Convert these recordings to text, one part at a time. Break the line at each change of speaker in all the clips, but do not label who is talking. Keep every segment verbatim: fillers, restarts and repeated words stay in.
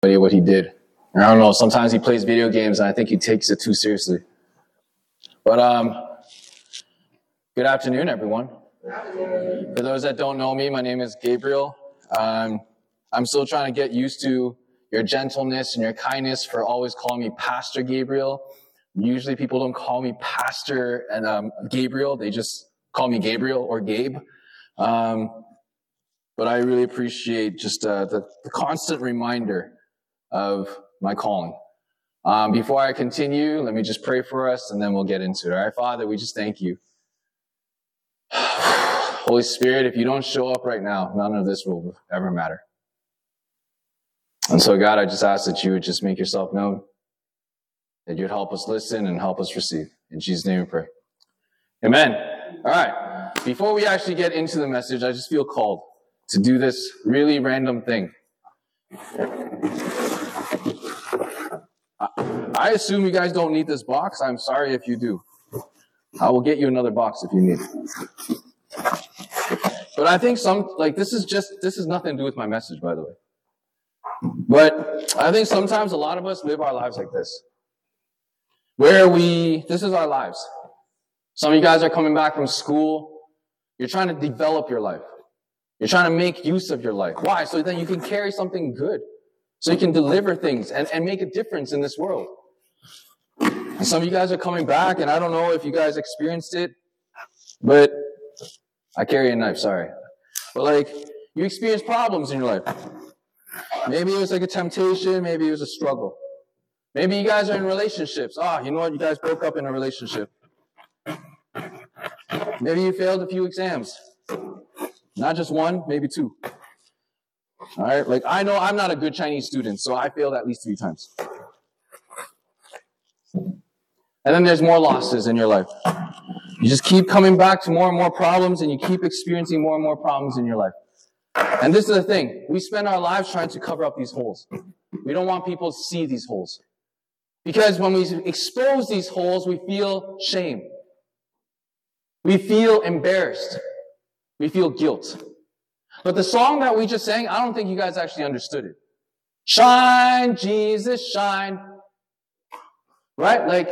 What he did. I don't know, sometimes he plays video games and I think he takes it too seriously. But um, good afternoon, everyone. Good afternoon. For those that don't know me, my name is Gabriel. Um, I'm still trying to get used to your gentleness and your kindness for always calling me Pastor Gabriel. Usually people don't call me Pastor and um, Gabriel. They just call me Gabriel or Gabe. Um, but I really appreciate just uh, the, the constant reminder of my calling. Um, before I continue, let me just pray for us and then we'll get into it. All right, Father, we just thank you. Holy Spirit, if you don't show up right now, none of this will ever matter. And so, God, I just ask that you would just make yourself known, that you'd help us listen and help us receive. In Jesus' name we pray. Amen. All right. Before we actually get into the message, I just feel called to do this really random thing. I assume you guys don't need this box. I'm sorry if you do. I will get you another box if you need. But I think some, like, this is just, this has nothing to do with my message, by the way. But I think sometimes a lot of us live our lives like this. Where we, this is our lives. Some of you guys are coming back from school. You're trying to develop your life. You're trying to make use of your life. Why? So that you can carry something good. So you can deliver things and, and make a difference in this world. And some of you guys are coming back, and I don't know if you guys experienced it, but I carry a knife, sorry. But like, you experience problems in your life. Maybe it was like a temptation, maybe it was a struggle. Maybe you guys are in relationships. Ah, oh, you know what? You guys broke up in a relationship. Maybe you failed a few exams. Not just one, maybe two. All right, like I know I'm not a good Chinese student, so I failed at least three times. And then there's more losses in your life. You just keep coming back to more and more problems, and you keep experiencing more and more problems in your life. And this is the thing. We spend our lives trying to cover up these holes. We don't want people to see these holes. Because when we expose these holes, we feel shame. We feel embarrassed. We feel guilt. But the song that we just sang, I don't think you guys actually understood it. Shine, Jesus, shine. Right? Like,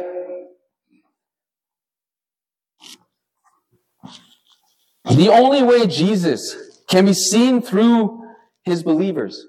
the only way Jesus can be seen through his believers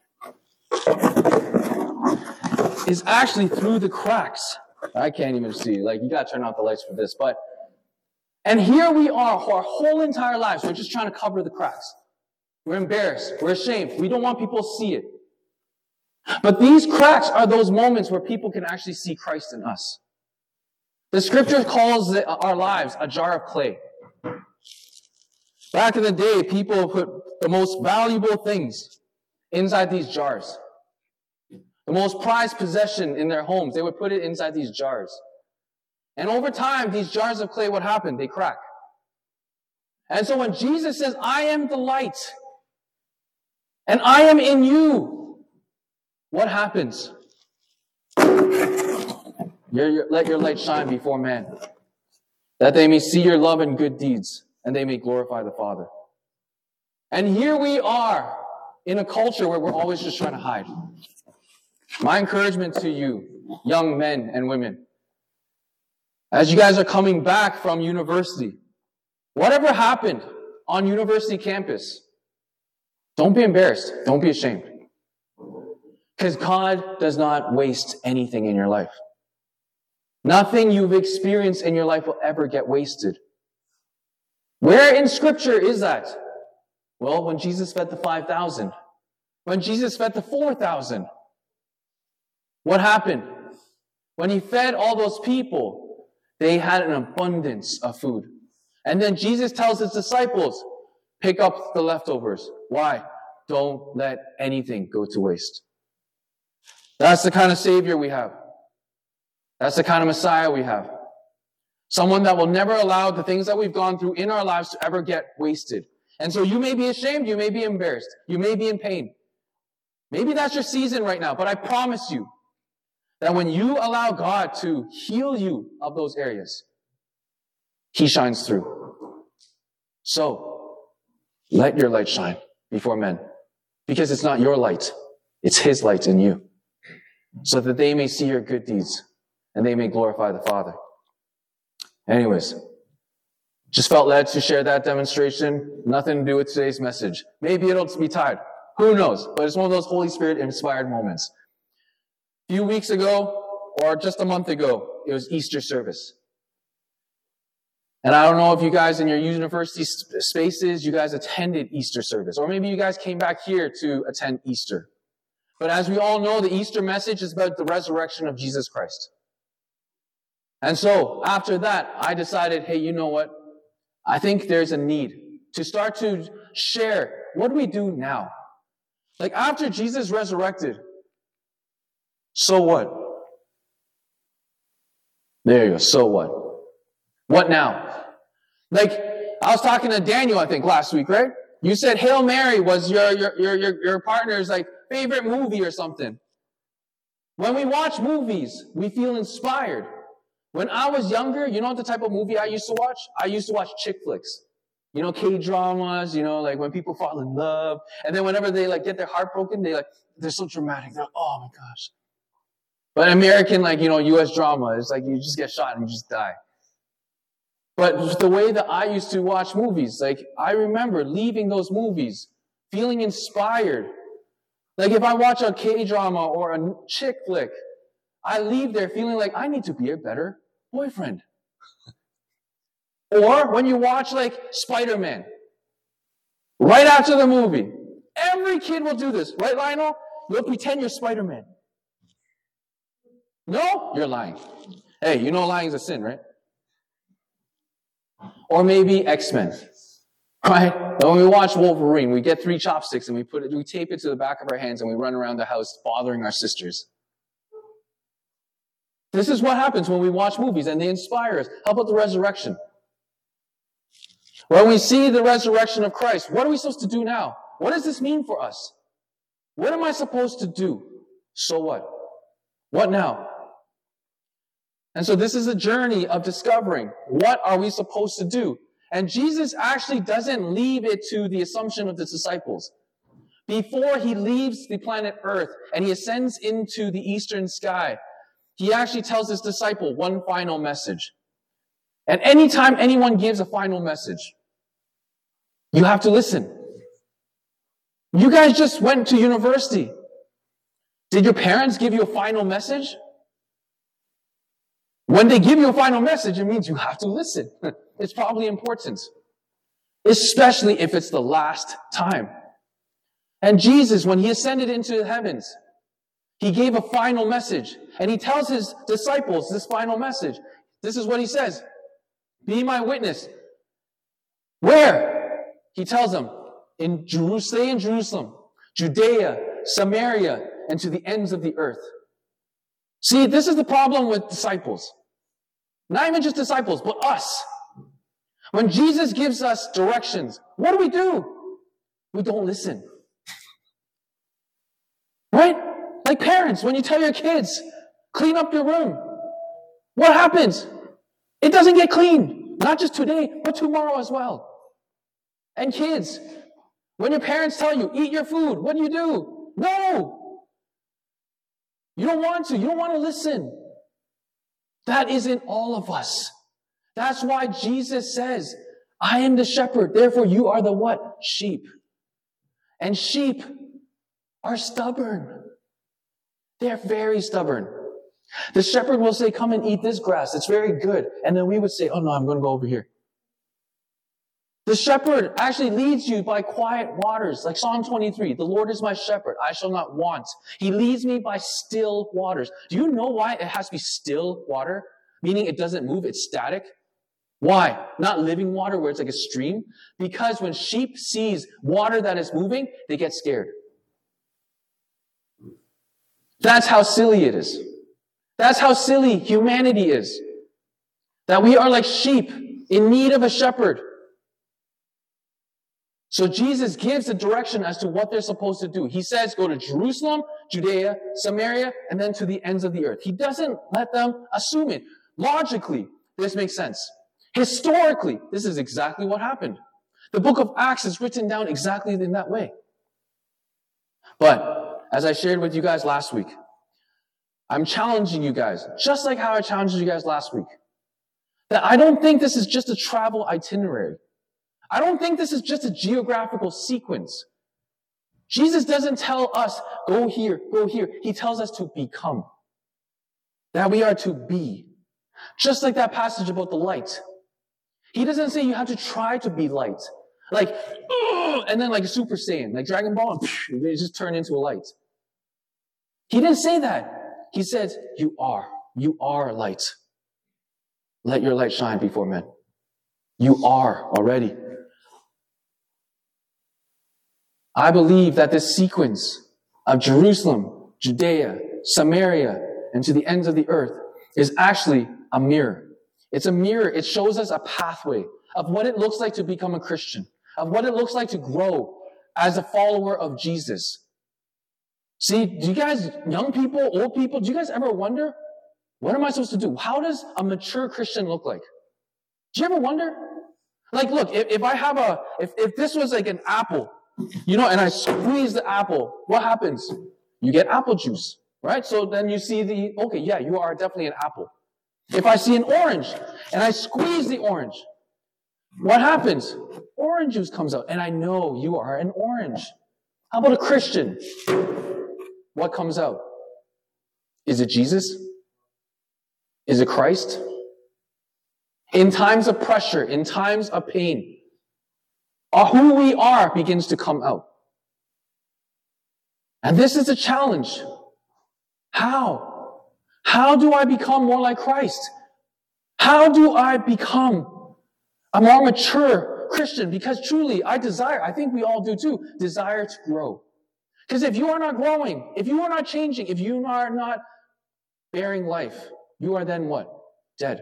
is actually through the cracks. I can't even see. Like, you gotta turn off the lights for this. But, and here we are, our whole entire lives, we're just trying to cover the cracks. We're embarrassed. We're ashamed. We don't want people to see it. But these cracks are those moments where people can actually see Christ in us. The scripture calls our lives a jar of clay. Back in the day, people put the most valuable things inside these jars. The most prized possession in their homes, they would put it inside these jars. And over time, these jars of clay, what happened? They crack. And so when Jesus says, I am the light, and I am in you, what happens? You're, you're, let your light shine before men, that they may see your love and good deeds, and they may glorify the Father. And here we are in a culture where we're always just trying to hide. My encouragement to you, young men and women, as you guys are coming back from university, whatever happened on university campus, don't be embarrassed. Don't be ashamed. Because God does not waste anything in your life. Nothing you've experienced in your life will ever get wasted. Where in Scripture is that? Well, when Jesus fed the five thousand. When Jesus fed the four thousand. What happened? When he fed all those people, they had an abundance of food. And then Jesus tells his disciples, pick up the leftovers. Why? Don't let anything go to waste. That's the kind of Savior we have. That's the kind of Messiah we have. Someone that will never allow the things that we've gone through in our lives to ever get wasted. And so you may be ashamed, you may be embarrassed, you may be in pain. Maybe that's your season right now, but I promise you that when you allow God to heal you of those areas, he shines through. So, let your light shine before men. Because it's not your light. It's His light in you, so that they may see your good deeds and they may glorify the Father. Anyways, just felt led to share that demonstration. Nothing to do with today's message. Maybe it'll be tied. Who knows? But it's one of those Holy Spirit inspired moments. A few weeks ago, or just a month ago, it was Easter service. And I don't know if you guys in your university spaces, you guys attended Easter service. Or maybe you guys came back here to attend Easter. But as we all know, the Easter message is about the resurrection of Jesus Christ. And so, after that, I decided, hey, you know what? I think there's a need to start to share, what do we do now? Like, after Jesus resurrected, so what? There you go, so what? What now? Like, I was talking to Daniel, I think, last week, right? You said Hail Mary was your, your, your, your, your partner's, like, favorite movie or something. When we watch movies, we feel inspired. When I was younger, you know what the type of movie I used to watch? I used to watch chick flicks. You know, K-dramas, you know, like when people fall in love. And then whenever they like get their heart broken, they like, they're so dramatic. They're like, oh my gosh. But American, like, you know, U S drama, it's like you just get shot and you just die. But the way that I used to watch movies, like, I remember leaving those movies feeling inspired. Like, if I watch a K-drama or a chick flick, I leave there feeling like I need to be a better boyfriend. Or when you watch, like, Spider-Man, right after the movie, every kid will do this. Right, Lionel? You'll pretend you're Spider-Man. No? You're lying. Hey, you know lying is a sin, right? Or maybe X-Men. Right? When we watch Wolverine, we get three chopsticks and we put it, we tape it to the back of our hands and we run around the house bothering our sisters. This is what happens when we watch movies and they inspire us. How about the resurrection? When we see the resurrection of Christ, what are we supposed to do now? What does this mean for us? What am I supposed to do? So what? What now? And so this is a journey of discovering what are we supposed to do. And Jesus actually doesn't leave it to the assumption of the disciples. Before he leaves the planet Earth and he ascends into the eastern sky, he actually tells his disciple one final message. And anytime anyone gives a final message, you have to listen. You guys just went to university. Did your parents give you a final message? When they give you a final message, it means you have to listen. It's probably important. Especially if it's the last time. And Jesus, when he ascended into the heavens, he gave a final message. And he tells his disciples this final message. This is what he says. Be my witness. Where? He tells them, in Jerusalem, stay in Jerusalem, Judea, Samaria, and to the ends of the earth. See, this is the problem with disciples. Not even just disciples, but us. When Jesus gives us directions, what do we do? We don't listen. Right? Like parents, when you tell your kids, clean up your room, what happens? It doesn't get clean. Not just today, but tomorrow as well. And kids, when your parents tell you, eat your food, what do you do? No! You don't want to. You don't want to listen. That isn't all of us. That's why Jesus says, I am the shepherd, therefore you are the what? Sheep. And sheep are stubborn. They're very stubborn. The shepherd will say, come and eat this grass. It's very good. And then we would say, oh no, I'm going to go over here. The shepherd actually leads you by quiet waters, like Psalm twenty-three. The Lord is my shepherd, I shall not want. He leads me by still waters. Do you know why it has to be still water? Meaning it doesn't move, it's static. Why? Not living water where it's like a stream. Because when sheep sees water that is moving, they get scared. That's how silly it is. That's how silly humanity is. That we are like sheep in need of a shepherd. So Jesus gives a direction as to what they're supposed to do. He says, go to Jerusalem, Judea, Samaria, and then to the ends of the earth. He doesn't let them assume it. Logically, this makes sense. Historically, this is exactly what happened. The book of Acts is written down exactly in that way. But as I shared with you guys last week, I'm challenging you guys, just like how I challenged you guys last week, that I don't think this is just a travel itinerary. I don't think this is just a geographical sequence. Jesus doesn't tell us, go here, go here. He tells us to become. That we are to be. Just like that passage about the light. He doesn't say you have to try to be light. Like, and then like a Super Saiyan, like Dragon Ball, and you just turn into a light. He didn't say that. He says, you are. You are light. Let your light shine before men. You are already. I believe that this sequence of Jerusalem, Judea, Samaria, and to the ends of the earth is actually a mirror. It's a mirror. It shows us a pathway of what it looks like to become a Christian, of what it looks like to grow as a follower of Jesus. See, do you guys, young people, old people, do you guys ever wonder, what am I supposed to do? How does a mature Christian look like? Do you ever wonder? Like, look, if, if I have a, if, if this was like an apple, you know, and I squeeze the apple, what happens? You get apple juice, right? So then you see the, okay, yeah, you are definitely an apple. If I see an orange and I squeeze the orange, what happens? Orange juice comes out, and I know you are an orange. How about a Christian? What comes out? Is it Jesus? Is it Christ? In times of pressure, in times of pain, uh, who we are begins to come out. And this is a challenge. How? How do I become more like Christ? How do I become a more mature Christian? Because truly, I desire, I think we all do too, desire to grow. Because if you are not growing, if you are not changing, if you are not bearing life, you are then what? Dead.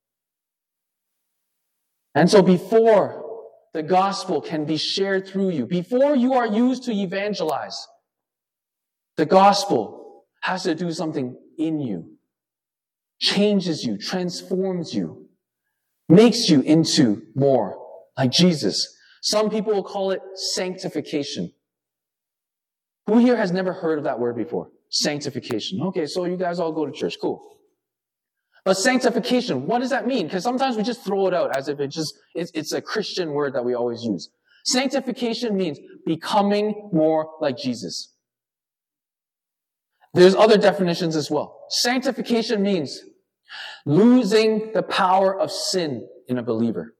And so before the gospel can be shared through you, before you are used to evangelize, the gospel has to do something in you, changes you, transforms you, makes you into more like Jesus. Some people will call it sanctification. Who here has never heard of that word before? Sanctification. Okay, so you guys all go to church. Cool. But sanctification, what does that mean? Because sometimes we just throw it out as if it just it's, it's a Christian word that we always use. Sanctification means becoming more like Jesus. There's other definitions as well. Sanctification means losing the power of sin in a believer.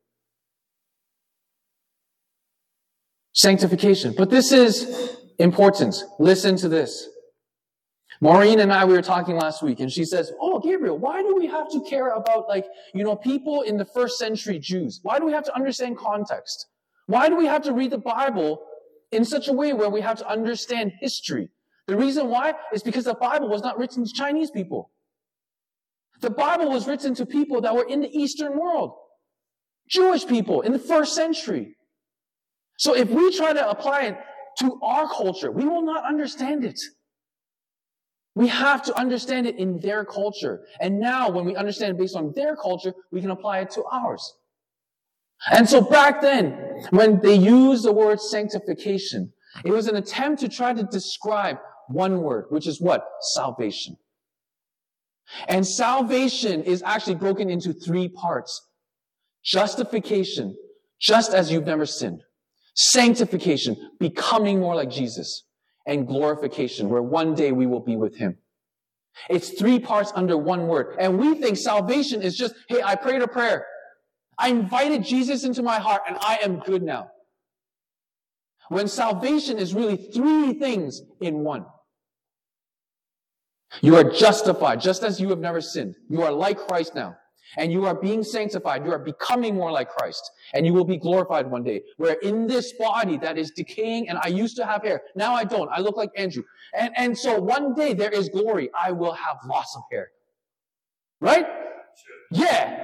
Sanctification. But this is important. Listen to this. Maureen and I, we were talking last week, and she says, oh, Gabriel, why do we have to care about, like, you know, people in the first century Jews? Why do we have to understand context? Why do we have to read the Bible in such a way where we have to understand history? The reason why is because the Bible was not written to Chinese people. The Bible was written to people that were in the Eastern world. Jewish people in the first century. So if we try to apply it to our culture, we will not understand it. We have to understand it in their culture. And now when we understand it based on their culture, we can apply it to ours. And so back then, when they used the word sanctification, it was an attempt to try to describe one word, which is what? Salvation. And salvation is actually broken into three parts. Justification, just as you've never sinned. Sanctification, becoming more like Jesus. And glorification, where one day we will be with Him. It's three parts under one word. And we think salvation is just, hey, I prayed a prayer. I invited Jesus into my heart and I am good now. When salvation is really three things in one. You are justified, just as you have never sinned. You are like Christ now. And you are being sanctified. You are becoming more like Christ. And you will be glorified one day. Where in this body that is decaying, and I used to have hair. Now I don't. I look like Andrew. And, and so one day there is glory. I will have lots of hair. Right? Yeah.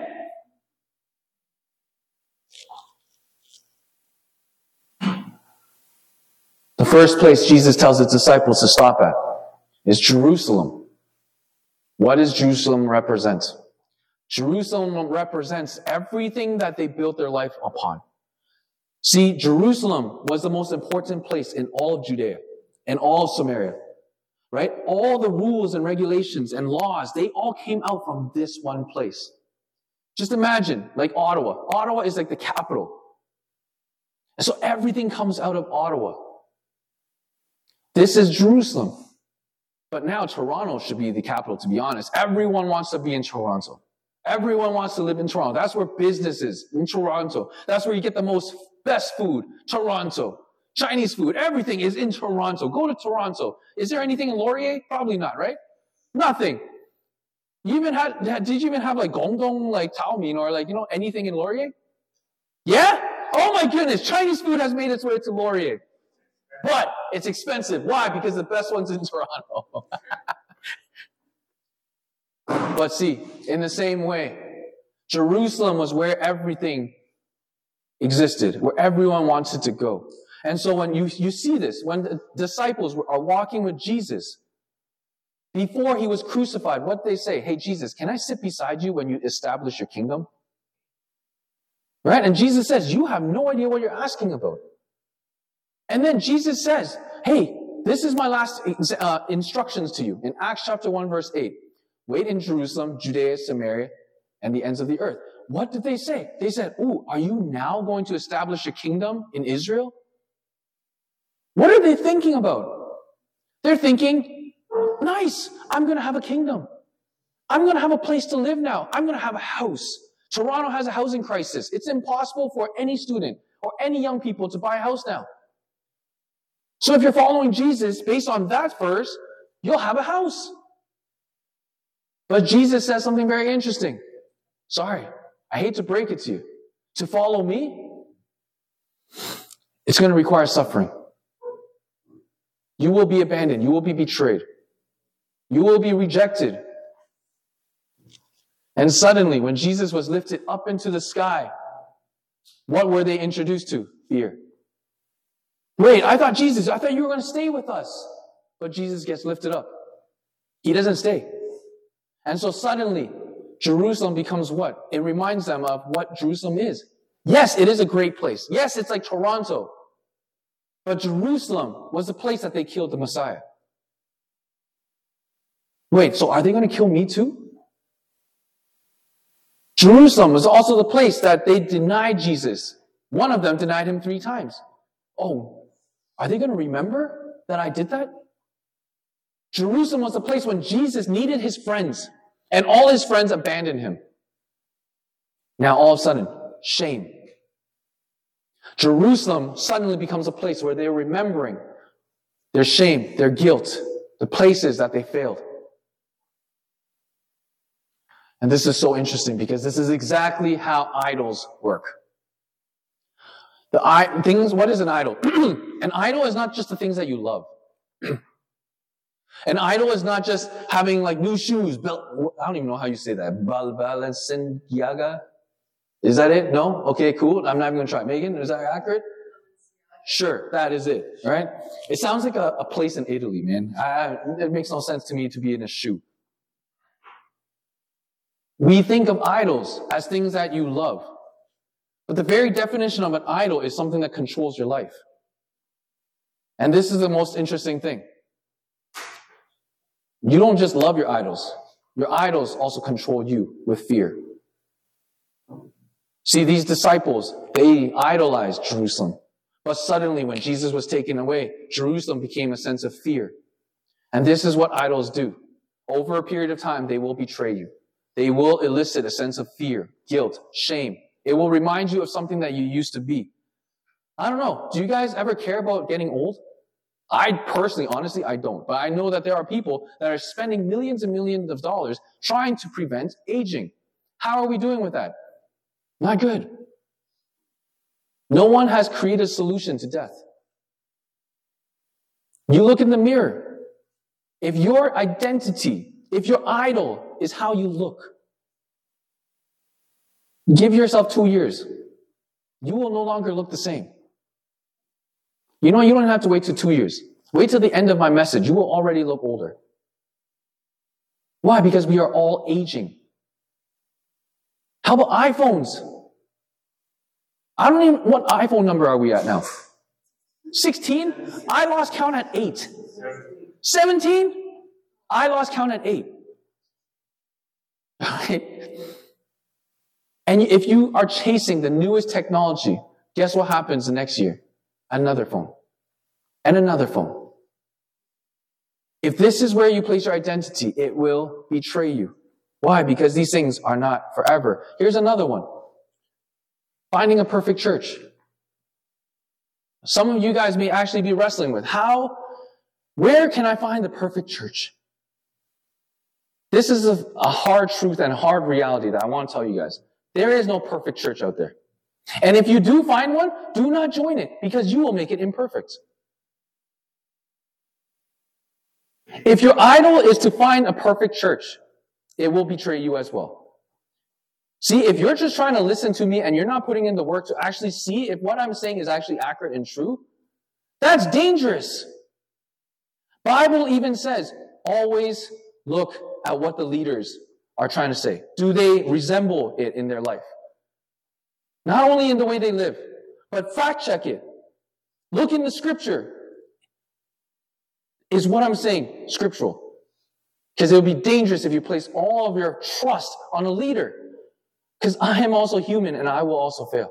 The first place Jesus tells his disciples to stop at is Jerusalem. What does Jerusalem represent? Jerusalem represents everything that they built their life upon. See, Jerusalem was the most important place in all of Judea and all of Samaria. right? All the rules and regulations and laws, they all came out from this one place. Just imagine, like Ottawa. Ottawa is like the capital. And so everything comes out of Ottawa. This is Jerusalem. But now Toronto should be the capital, to be honest. Everyone wants to be in Toronto. Everyone wants to live in Toronto. That's where business is, in Toronto. That's where you get the most best food, Toronto. Chinese food, everything is in Toronto. Go to Toronto. Is there anything in Laurier? Probably not, right? Nothing. You even had, did you even have like gongdong, like Tao Min, or like, you know, anything in Laurier? Yeah? Oh my goodness, Chinese food has made its way to Laurier. But it's expensive. Why? Because the best one's in Toronto. But see, in the same way, Jerusalem was where everything existed, where everyone wanted to go. And so when you, you see this, when the disciples are walking with Jesus, before he was crucified, what they say? Hey, Jesus, can I sit beside you when you establish your kingdom? Right? And Jesus says, you have no idea what you're asking about. And then Jesus says, hey, this is my last uh, instructions to you. In Acts chapter one, verse eight, wait in Jerusalem, Judea, Samaria, and the ends of the earth. What did they say? They said, ooh, are you now going to establish a kingdom in Israel? What are they thinking about? They're thinking, nice, I'm going to have a kingdom. I'm going to have a place to live now. I'm going to have a house. Toronto has a housing crisis. It's impossible for any student or any young people to buy a house now. So if you're following Jesus based on that verse, you'll have a house. But Jesus says something very interesting. Sorry, I hate to break it to you. To follow me, it's going to require suffering. You will be abandoned. You will be betrayed. You will be rejected. And suddenly, when Jesus was lifted up into the sky, what were they introduced to? Fear. Wait, I thought Jesus, I thought you were going to stay with us. But Jesus gets lifted up. He doesn't stay. And so suddenly, Jerusalem becomes what? It reminds them of what Jerusalem is. Yes, it is a great place. Yes, it's like Toronto. But Jerusalem was the place that they killed the Messiah. Wait, so are they going to kill me too? Jerusalem was also the place that they denied Jesus. One of them denied him three times. Oh, are they going to remember that I did that? Jerusalem was the place when Jesus needed his friends, and all his friends abandoned him. Now all of a sudden, shame. Jerusalem suddenly becomes a place where they're remembering their shame, their guilt, the places that they failed. And this is so interesting because this is exactly how idols work. The I, things, what is an idol? An idol is not just the things that you love. An idol is not just having like new shoes. I don't even know how you say that. Balenciaga? Is that it? No? Okay, cool. I'm not even going to try. Megan, is that accurate? Sure, that is it. Right? It sounds like a, a place in Italy, man. I, it makes no sense to me to be in a shoe. We think of idols as things that you love. But the very definition of an idol is something that controls your life. And this is the most interesting thing. You don't just love your idols. Your idols also control you with fear. See, these disciples, they idolized Jerusalem. But suddenly, when Jesus was taken away, Jerusalem became a sense of fear. And this is what idols do. Over a period of time, they will betray you. They will elicit a sense of fear, guilt, shame. It will remind you of something that you used to be. I don't know. Do you guys ever care about getting old? I personally, honestly, I don't. But I know that there are people that are spending millions and millions of dollars trying to prevent aging. How are we doing with that? Not good. No one has created a solution to death. You look in the mirror. If your identity, if your idol is how you look, give yourself two years. You will no longer look the same. You know, you don't have to wait till two years. Wait till the end of my message. You will already look older. Why? Because we are all aging. How about iPhones? I don't even, what iPhone number are we at now? sixteen? I lost count at eight. seventeen? I lost count at eight. Right? And if you are chasing the newest technology, guess what happens the next year? Another phone. And another phone. If this is where you place your identity, it will betray you. Why? Because these things are not forever. Here's another one. Finding a perfect church. Some of you guys may actually be wrestling with, how, where can I find the perfect church? This is a, a hard truth and hard reality that I want to tell you guys. There is no perfect church out there. And if you do find one, do not join it, because you will make it imperfect. If your idol is to find a perfect church, it will betray you as well. See, if you're just trying to listen to me and you're not putting in the work to actually see if what I'm saying is actually accurate and true, that's dangerous. Bible even says, always look at what the leaders are trying to say. Do they resemble it in their life? Not only in the way they live, but fact check it. Look in the scripture. Is what I'm saying scriptural? Because it would be dangerous if you place all of your trust on a leader. Because I am also human and I will also fail.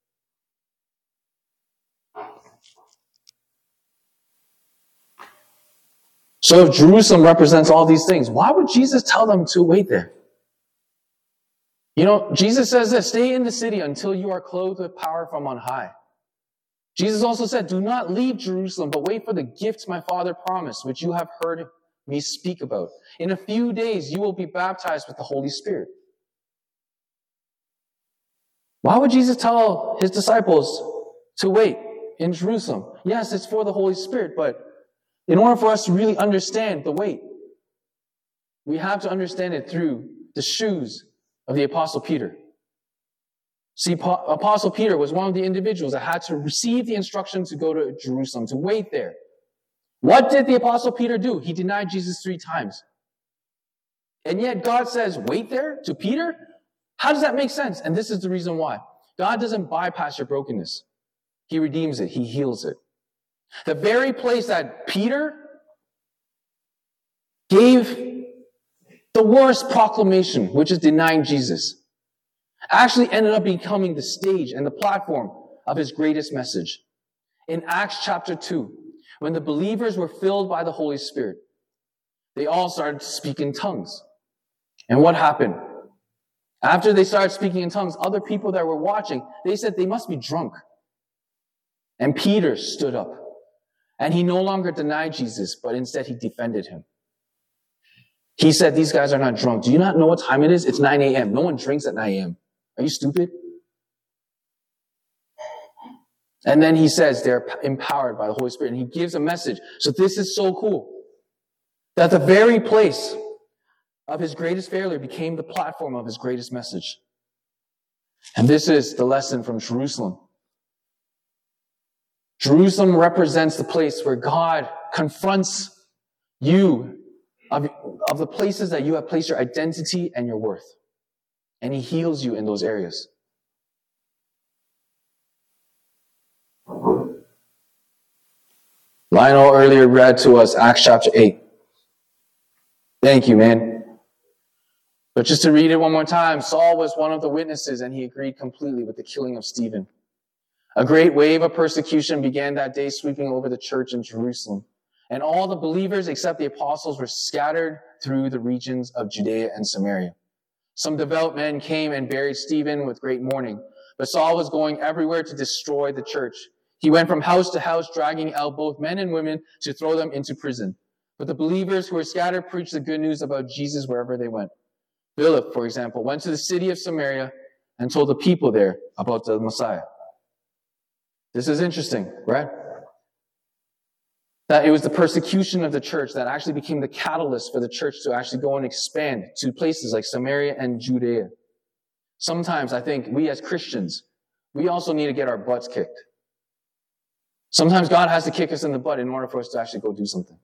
So if Jerusalem represents all these things, why would Jesus tell them to wait there? You know, Jesus says this, stay in the city until you are clothed with power from on high. Jesus also said, do not leave Jerusalem, but wait for the gift my Father promised, which you have heard me speak about. In a few days, you will be baptized with the Holy Spirit. Why would Jesus tell his disciples to wait in Jerusalem? Yes, it's for the Holy Spirit, but in order for us to really understand the wait, we have to understand it through the shoes of the Apostle Peter. See, Apostle Peter was one of the individuals that had to receive the instruction to go to Jerusalem, to wait there. What did the Apostle Peter do? He denied Jesus three times. And yet God says, wait there to Peter? How does that make sense? And this is the reason why. God doesn't bypass your brokenness. He redeems it. He heals it. The very place that Peter gave the worst proclamation, which is denying Jesus, actually ended up becoming the stage and the platform of his greatest message. In Acts chapter two, when the believers were filled by the Holy Spirit, they all started to speak in tongues. And what happened? After they started speaking in tongues, other people that were watching, they said they must be drunk. And Peter stood up. And he no longer denied Jesus, but instead he defended him. He said, these guys are not drunk. Do you not know what time it is? It's nine a.m. No one drinks at nine a.m. Are you stupid? And then he says they're empowered by the Holy Spirit. And he gives a message. So this is so cool. That the very place of his greatest failure became the platform of his greatest message. And this is the lesson from Jerusalem. Jerusalem represents the place where God confronts you of, of the places that you have placed your identity and your worth. And he heals you in those areas. Lionel earlier read to us Acts chapter eight. Thank you, man. But just to read it one more time, Saul was one of the witnesses and he agreed completely with the killing of Stephen. A great wave of persecution began that day, sweeping over the church in Jerusalem. And all the believers except the apostles were scattered through the regions of Judea and Samaria. Some devout men came and buried Stephen with great mourning. But Saul was going everywhere to destroy the church. He went from house to house, dragging out both men and women to throw them into prison. But the believers who were scattered preached the good news about Jesus wherever they went. Philip, for example, went to the city of Samaria and told the people there about the Messiah. This is interesting, right? That it was the persecution of the church that actually became the catalyst for the church to actually go and expand to places like Samaria and Judea. Sometimes I think we as Christians, we also need to get our butts kicked. Sometimes God has to kick us in the butt in order for us to actually go do something.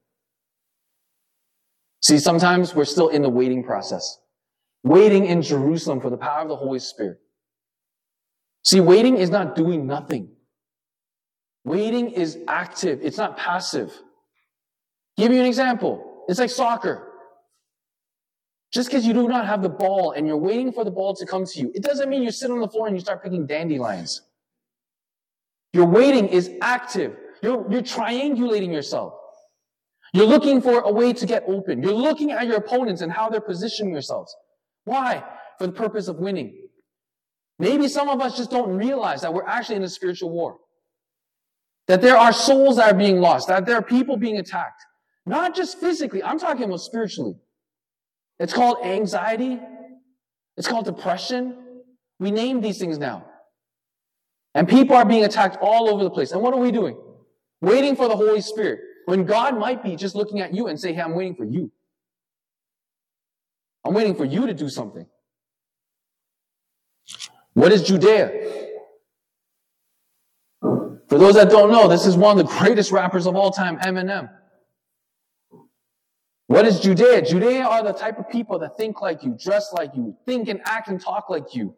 See, sometimes we're still in the waiting process. Waiting in Jerusalem for the power of the Holy Spirit. See, waiting is not doing nothing. Waiting is active. It's not passive. Give you an example. It's like soccer. Just because you do not have the ball and you're waiting for the ball to come to you, it doesn't mean you sit on the floor and you start picking dandelions. Your waiting is active. You're, you're triangulating yourself. You're looking for a way to get open. You're looking at your opponents and how they're positioning themselves. Why? For the purpose of winning. Maybe some of us just don't realize that we're actually in a spiritual war. That there are souls that are being lost. That there are people being attacked. Not just physically. I'm talking about spiritually. It's called anxiety. It's called depression. We name these things now. And people are being attacked all over the place. And what are we doing? Waiting for the Holy Spirit. When God might be just looking at you and say, hey, I'm waiting for you. I'm waiting for you to do something. What is Judea? For those that don't know, this is one of the greatest rappers of all time, Eminem. What is Judea? Judea are the type of people that think like you, dress like you, think and act and talk like you.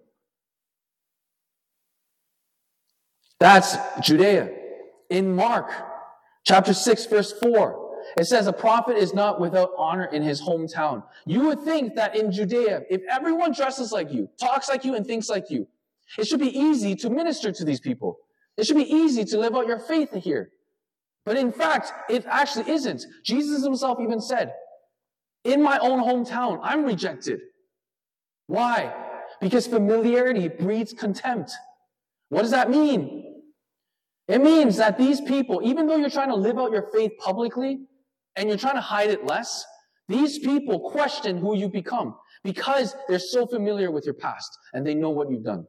That's Judea. In Mark chapter six, verse four, it says, a prophet is not without honor in his hometown. You would think that in Judea, if everyone dresses like you, talks like you, and thinks like you, it should be easy to minister to these people. It should be easy to live out your faith here. But in fact, it actually isn't. Jesus himself even said, in my own hometown, I'm rejected. Why? Because familiarity breeds contempt. What does that mean? It means that these people, even though you're trying to live out your faith publicly and you're trying to hide it less, these people question who you become because they're so familiar with your past and they know what you've done.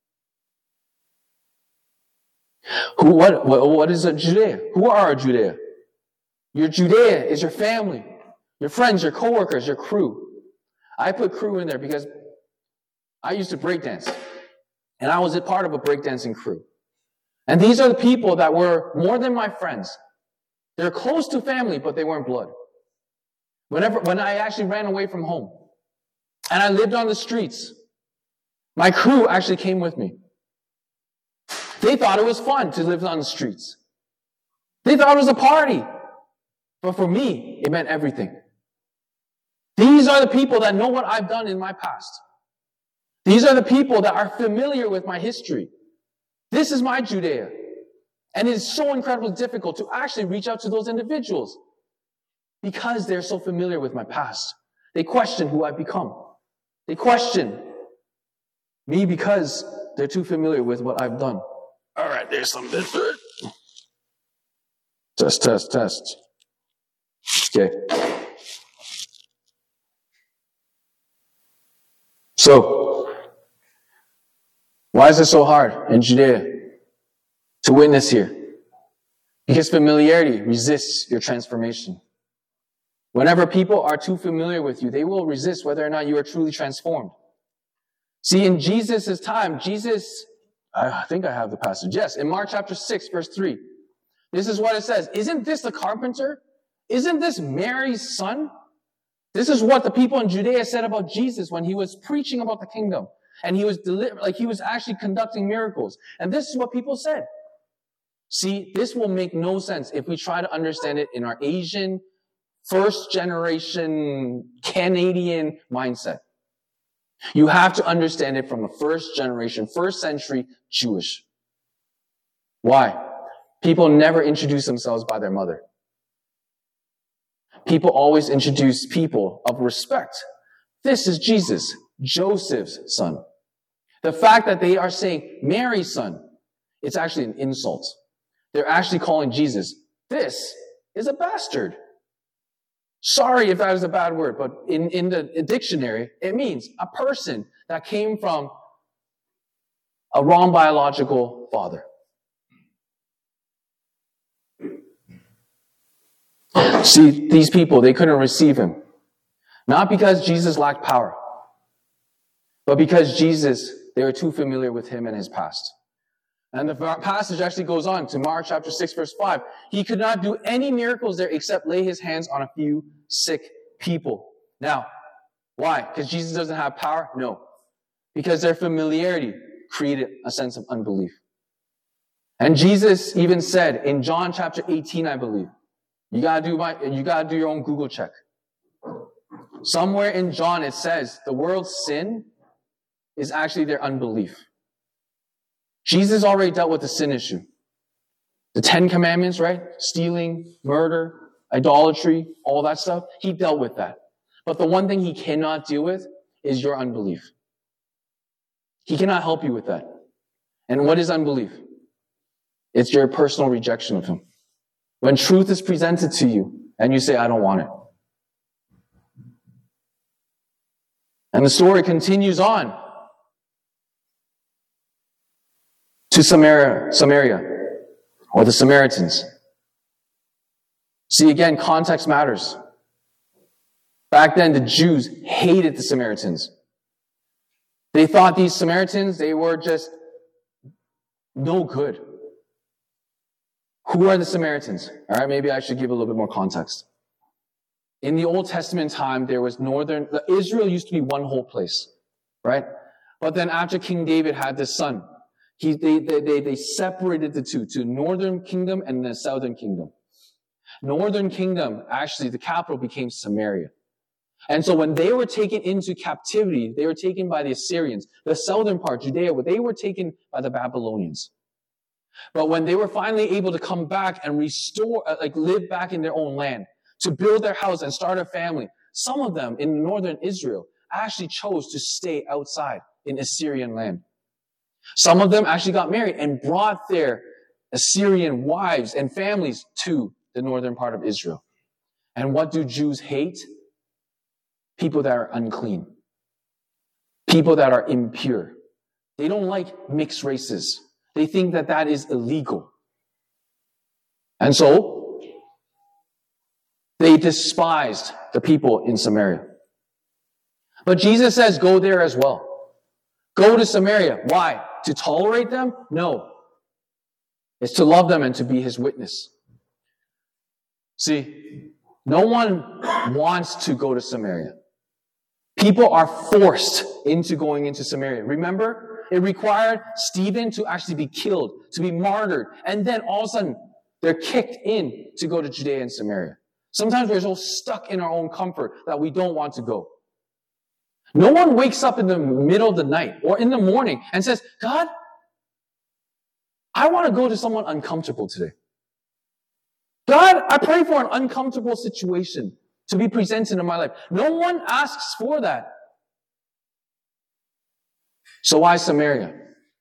Who, what, what, what is a Judea? Who are a Judea? Your Judea is your family, your friends, your coworkers, your crew. I put crew in there because I used to breakdance. And I was a part of a breakdancing crew. And these are the people that were more than my friends. They're close to family, but they weren't blood. Whenever, when I actually ran away from home and I lived on the streets, my crew actually came with me. They thought it was fun to live on the streets. They thought it was a party. But for me, it meant everything. These are the people that know what I've done in my past. These are the people that are familiar with my history. This is my Judea. And it is so incredibly difficult to actually reach out to those individuals because they're so familiar with my past. They question who I've become. They question me because they're too familiar with what I've done. All right, there's something. Test, test, test. Okay. So, why is it so hard in Judea to witness here? Because familiarity resists your transformation. Whenever people are too familiar with you, they will resist whether or not you are truly transformed. See, in Jesus' time, Jesus, I think I have the passage. Yes, in Mark chapter six, verse three. This is what it says. Isn't this the carpenter? Isn't this Mary's son? This is what the people in Judea said about Jesus when he was preaching about the kingdom. And he was deli- like he was actually conducting miracles. And this is what people said. See, this will make no sense if we try to understand it in our Asian, first generation, Canadian mindset. You have to understand it from a first generation, first century Jewish. Why? People never introduce themselves by their mother. People always introduce people of respect. This is Jesus, Joseph's son. The fact that they are saying Mary's son, it's actually an insult. They're actually calling Jesus, this is a bastard. Sorry if that is a bad word, but in, in the dictionary, it means a person that came from a wrong biological father. See, these people, they couldn't receive him. Not because Jesus lacked power, but because Jesus, they were too familiar with him and his past. And the passage actually goes on to Mark chapter six, verse five. He could not do any miracles there except lay his hands on a few sick people. Now, why? Because Jesus doesn't have power? No. Because their familiarity created a sense of unbelief. And Jesus even said in John chapter eighteen, I believe, you gotta do my, you gotta do your own Google check. Somewhere in John it says the world's sin is actually their unbelief. Jesus already dealt with the sin issue. The Ten Commandments, right? Stealing, murder, idolatry, all that stuff. He dealt with that. But the one thing he cannot deal with is your unbelief. He cannot help you with that. And what is unbelief? It's your personal rejection of him. When truth is presented to you and you say, I don't want it. And the story continues on to Samaria, Samaria, or the Samaritans. See, again, context matters. Back then, the Jews hated the Samaritans. They thought these Samaritans, they were just no good. Who are the Samaritans? All right, maybe I should give a little bit more context. In the Old Testament time, there was northern, Israel used to be one whole place, right? But then after King David had this son, he, they, they, they, they separated the two, to northern kingdom and the southern kingdom. Northern kingdom, actually, the capital became Samaria. And so when they were taken into captivity, they were taken by the Assyrians. The southern part, Judea, they were taken by the Babylonians. But when they were finally able to come back and restore, like live back in their own land, to build their house and start a family, some of them in northern Israel actually chose to stay outside in Assyrian land. Some of them actually got married and brought their Assyrian wives and families to the northern part of Israel. And what do Jews hate? People that are unclean. People that are impure. They don't like mixed races. They think that that is illegal. And so, they despised the people in Samaria. But Jesus says, go there as well. Go to Samaria. Why? To tolerate them? No. It's to love them and to be his witness. See, no one wants to go to Samaria. People are forced into going into Samaria. Remember, it required Stephen to actually be killed, to be martyred, and then all of a sudden, they're kicked in to go to Judea and Samaria. Sometimes we're so stuck in our own comfort that we don't want to go. No one wakes up in the middle of the night or in the morning and says, God, I want to go to someone uncomfortable today. God, I pray for an uncomfortable situation to be presented in my life. No one asks for that. So why Samaria?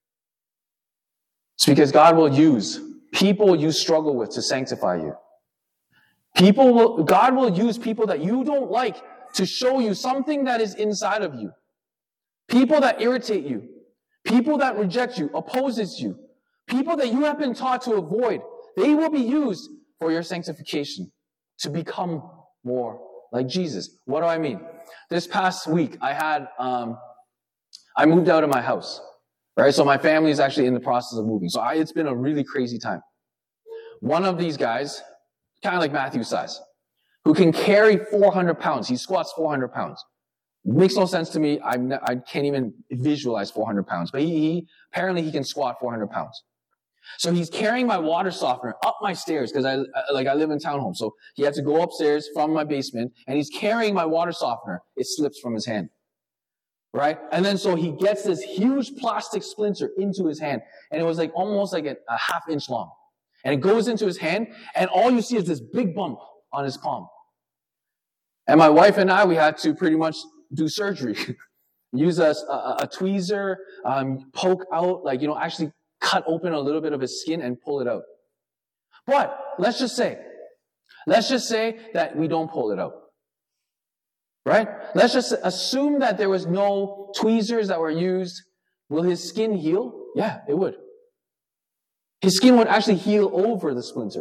It's because God will use people you struggle with to sanctify you. People will, God will use people that you don't like to show you something that is inside of you. People that irritate you. People that reject you, opposes you. People that you have been taught to avoid. They will be used for your sanctification to become more like Jesus. What do I mean? This past week, I had, um, I moved out of my house, right? So my family is actually in the process of moving. So I, it's been a really crazy time. One of these guys, kind of like Matthew's size, who can carry four hundred pounds. He squats four hundred pounds. Makes no sense to me. I'm, I can't even visualize four hundred pounds. But he, he apparently he can squat four hundred pounds. So he's carrying my water softener up my stairs because I like I live in townhome. So he had to go upstairs from my basement, and he's carrying my water softener. It slips from his hand, right? And then so he gets this huge plastic splinter into his hand, and it was like almost like a, a half inch long, and it goes into his hand, and all you see is this big bump on his palm. And my wife and I, we had to pretty much do surgery, use a, a, a tweezer, um, poke out, like you know, actually. Cut open a little bit of his skin and pull it out. But let's just say, let's just say that we don't pull it out. Right? Let's just assume that there was no tweezers that were used. Will his skin heal? Yeah, it would. His skin would actually heal over the splinter.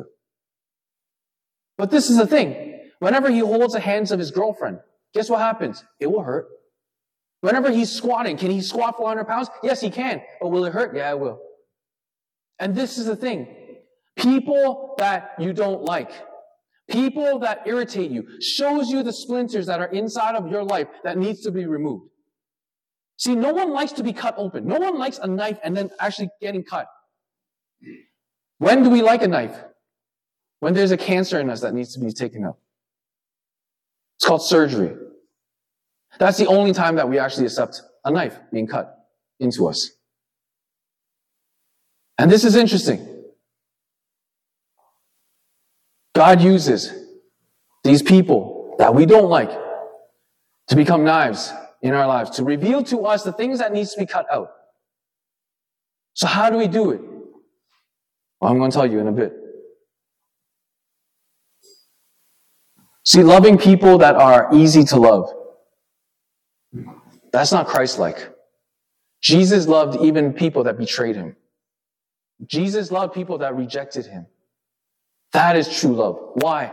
But this is the thing. Whenever he holds the hands of his girlfriend, guess what happens? It will hurt. Whenever he's squatting, can he squat four hundred pounds? Yes, he can. But will it hurt? Yeah, it will. And this is the thing. People that you don't like, people that irritate you, shows you the splinters that are inside of your life that needs to be removed. See, no one likes to be cut open. No one likes a knife and then actually getting cut. When do we like a knife? When there's a cancer in us that needs to be taken out. It's called surgery. That's the only time that we actually accept a knife being cut into us. And this is interesting. God uses these people that we don't like to become knives in our lives, to reveal to us the things that needs to be cut out. So how do we do it? Well, I'm going to tell you in a bit. See, loving people that are easy to love, that's not Christ-like. Jesus loved even people that betrayed him. Jesus loved people that rejected him. That is true love. Why?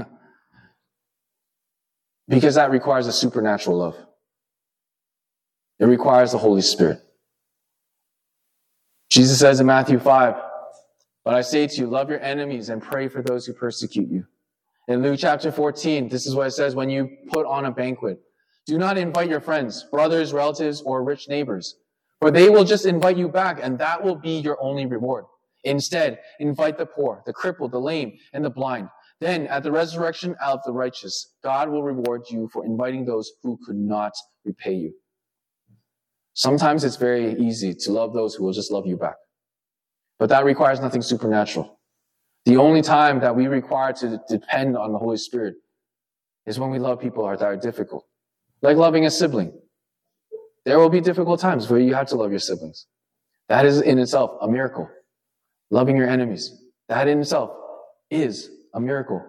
Because that requires a supernatural love. It requires the Holy Spirit. Jesus says in Matthew five, "But I say to you, love your enemies and pray for those who persecute you." In Luke chapter fourteen, this is what it says, "When you put on a banquet, do not invite your friends, brothers, relatives, or rich neighbors, for they will just invite you back, and that will be your only reward. Instead, invite the poor, the crippled, the lame, and the blind. Then, at the resurrection of the righteous, God will reward you for inviting those who could not repay you." Sometimes it's very easy to love those who will just love you back. But that requires nothing supernatural. The only time that we require to depend on the Holy Spirit is when we love people that are difficult. Like loving a sibling. There will be difficult times where you have to love your siblings. That is in itself a miracle. Loving your enemies. That in itself is a miracle.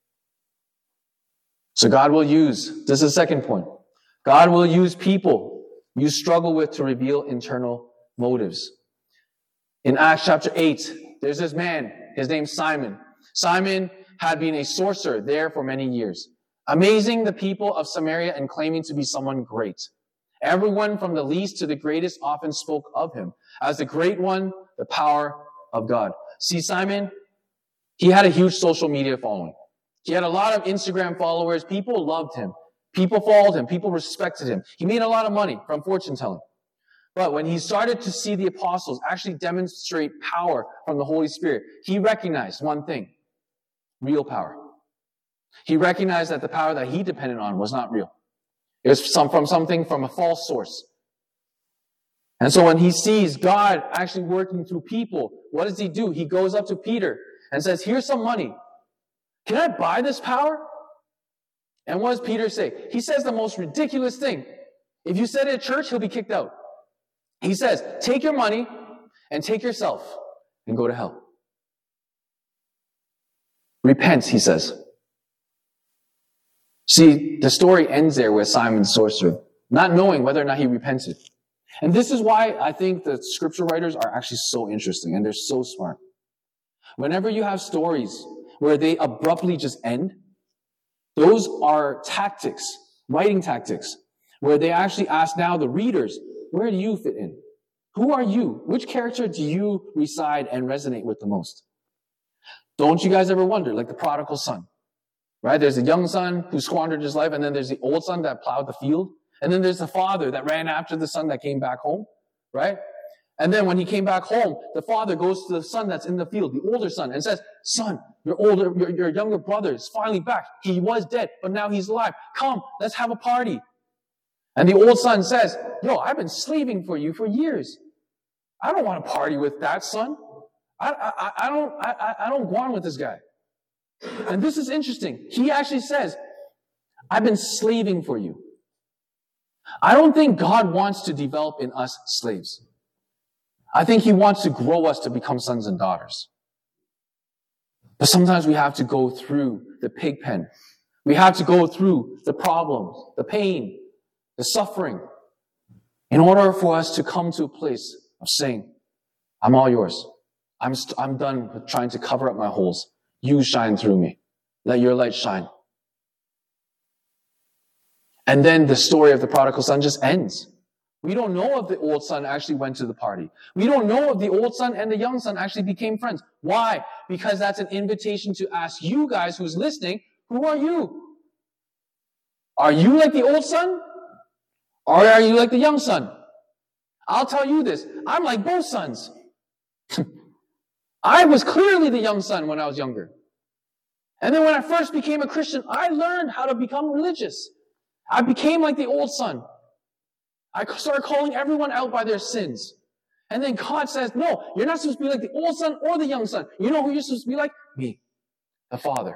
So God will use, this is the second point, God will use people you struggle with to reveal internal motives. In Acts chapter eight, there's this man, his name's Simon. Simon had been a sorcerer there for many years, amazing the people of Samaria and claiming to be someone great. Everyone from the least to the greatest often spoke of him as the great one, the power of God. See, Simon, he had a huge social media following. He had a lot of Instagram followers. People loved him. People followed him. People respected him. He made a lot of money from fortune telling. But when he started to see the apostles actually demonstrate power from the Holy Spirit, he recognized one thing: real power. He recognized that the power that he depended on was not real. It was some, from something from a false source. And so when he sees God actually working through people, what does he do? He goes up to Peter and says, "Here's some money. Can I buy this power?" And what does Peter say? He says the most ridiculous thing. If you said it at church, he'll be kicked out. He says, "Take your money and take yourself and go to hell." Repent, he says. See, the story ends there with Simon the sorcerer, not knowing whether or not he repented. And this is why I think the scripture writers are actually so interesting and they're so smart. Whenever you have stories where they abruptly just end, those are tactics, writing tactics, where they actually ask now the readers, where do you fit in? Who are you? Which character do you reside and resonate with the most? Don't you guys ever wonder, like the prodigal son, right? There's a young son who squandered his life, and then there's the old son that plowed the field, and then there's the father that ran after the son that came back home, right? And then when he came back home, the father goes to the son that's in the field, the older son, and says, "Son, your older, your, your younger brother is finally back. He was dead, but now he's alive. Come, let's have a party." And the old son says, "Yo, I've been slaving for you for years. I don't want to party with that son. I, I, I don't, I, I don't go on with this guy." And this is interesting. He actually says, "I've been slaving for you." I don't think God wants to develop in us slaves. I think he wants to grow us to become sons and daughters. But sometimes we have to go through the pig pen. We have to go through the problems, the pain, the suffering, in order for us to come to a place of saying, "I'm all yours. I'm, st- I'm done with trying to cover up my holes. You shine through me. Let your light shine." And then the story of the prodigal son just ends. We don't know if the old son actually went to the party. We don't know if the old son and the young son actually became friends. Why? Because that's an invitation to ask you guys who's listening, who are you? Are you like the old son? Or are you like the young son? I'll tell you this. I'm like both sons. I was clearly the young son when I was younger. And then when I first became a Christian, I learned how to become religious. I became like the old son. I started calling everyone out by their sins. And then God says, no, you're not supposed to be like the old son or the young son. You know who you're supposed to be like? Me, the Father.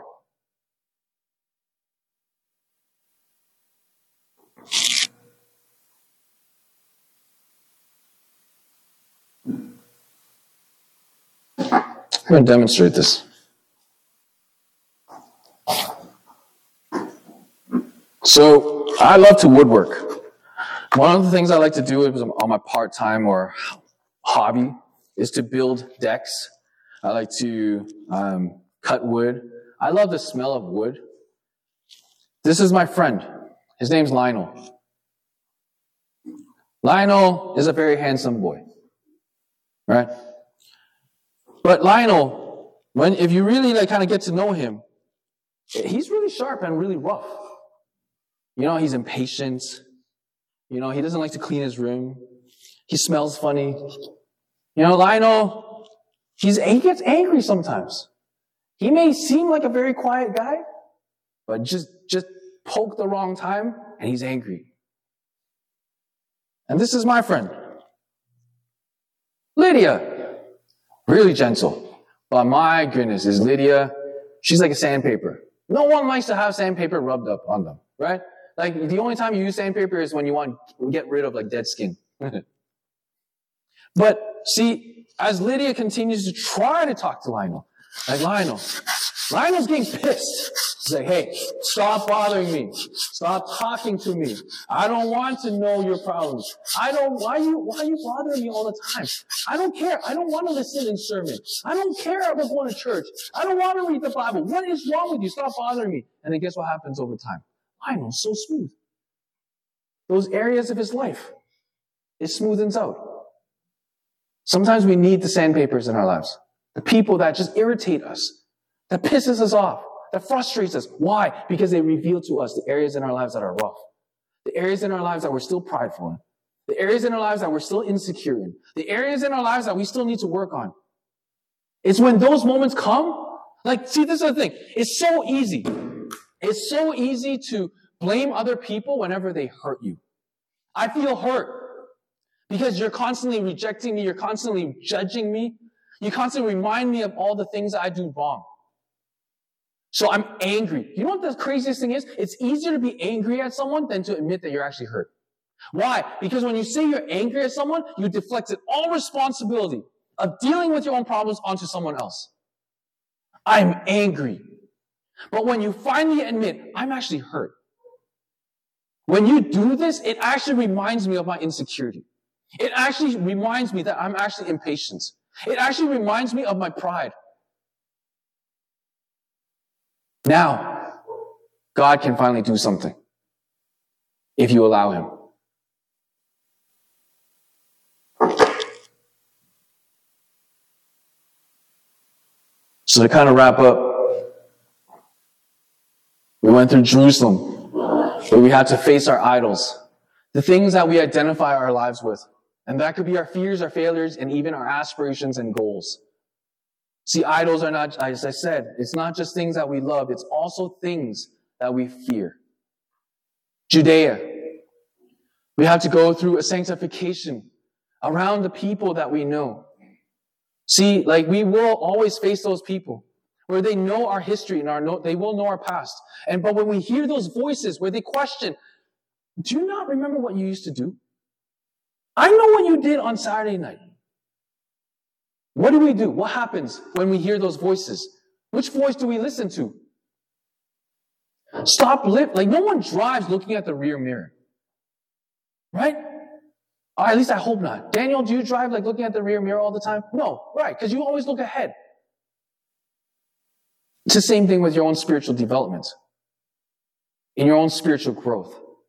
I'm going to demonstrate this. So, I love to woodwork. One of the things I like to do on my part-time or hobby is to build decks. I like to um, cut wood. I love the smell of wood. This is my friend. His name's Lionel. Lionel is a very handsome boy, right? But Lionel, when if you really like kind of get to know him, he's really sharp and really rough. You know, he's impatient. You know, he doesn't like to clean his room. He smells funny. You know, Lionel, he's, he gets angry sometimes. He may seem like a very quiet guy, but just, just poke the wrong time and he's angry. And this is my friend, Lydia. Really gentle. But my goodness, is Lydia, she's like a sandpaper. No one likes to have sandpaper rubbed up on them, right? Like, the only time you use sandpaper is when you want to get rid of, like, dead skin. But, see, as Lydia continues to try to talk to Lionel, like, Lionel, Lionel's getting pissed. He's like, hey, stop bothering me. Stop talking to me. I don't want to know your problems. I don't, why are you, why are you bothering me all the time? I don't care. I don't want to listen in sermon. I don't care about going to church. I don't want to read the Bible. What is wrong with you? Stop bothering me. And then guess what happens over time? Lionel's so smooth. Those areas of his life, it smoothens out. Sometimes we need the sandpapers in our lives. The people that just irritate us, that pisses us off, that frustrates us. Why? Because they reveal to us the areas in our lives that are rough. The areas in our lives that we're still prideful in. The areas in our lives that we're still insecure in. The areas in our lives that we still need to work on. It's when those moments come, like, see, this is the thing. It's so easy. It's so easy to blame other people whenever they hurt you. I feel hurt because you're constantly rejecting me. You're constantly judging me. You constantly remind me of all the things that I do wrong. So I'm angry. You know what the craziest thing is? It's easier to be angry at someone than to admit that you're actually hurt. Why? Because when you say you're angry at someone, you deflected all responsibility of dealing with your own problems onto someone else. I'm angry. But when you finally admit, I'm actually hurt. When you do this, it actually reminds me of my insecurity. It actually reminds me that I'm actually impatient. It actually reminds me of my pride. Now, God can finally do something if you allow him. So to kind of wrap up, we went through Jerusalem, where we had to face our idols, the things that we identify our lives with. And that could be our fears, our failures, and even our aspirations and goals. See, idols are not, as I said, it's not just things that we love, it's also things that we fear. Judea. We have to go through a sanctification around the people that we know. See, like, we will always face those people where they know our history and our know, they will know our past. And but when we hear those voices where they question, do you not remember what you used to do? I know what you did on Saturday night. What do we do? What happens when we hear those voices? Which voice do we listen to? Stop lip. Like, no one drives looking at the rear mirror. Right? Or at least I hope not. Daniel, do you drive like looking at the rear mirror all the time? No. Right. Because you always look ahead. It's the same thing with your own spiritual development. In your own spiritual growth.